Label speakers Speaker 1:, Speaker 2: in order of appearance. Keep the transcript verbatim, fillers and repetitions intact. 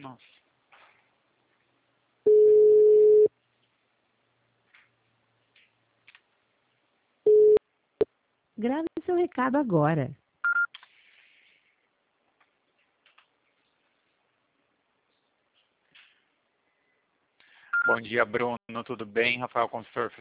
Speaker 1: Nossa.
Speaker 2: Grave seu recado agora.
Speaker 1: Bom dia, Bruno. Tudo bem? Rafael, consultor